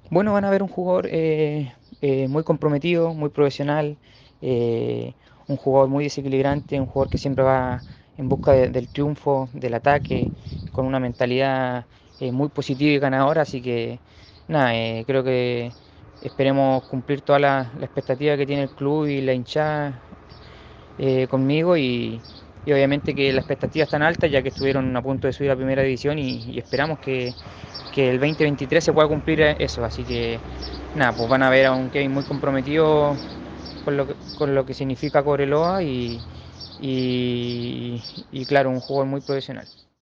Bueno, van a ver un jugador muy comprometido, muy profesional, eh, un jugador muy desequilibrante, un jugador que siempre va en busca del triunfo, del ataque, con una mentalidad muy positiva y ganadora. Así que nada, creo que esperemos cumplir toda la expectativa que tiene el club y la hinchada conmigo y obviamente que las expectativas están altas ya que estuvieron a punto de subir a primera división y esperamos que el 2023 se pueda cumplir eso. Así que nada, pues van a ver a un Kevin muy comprometido con lo que significa Cobreloa y claro, un jugador muy profesional.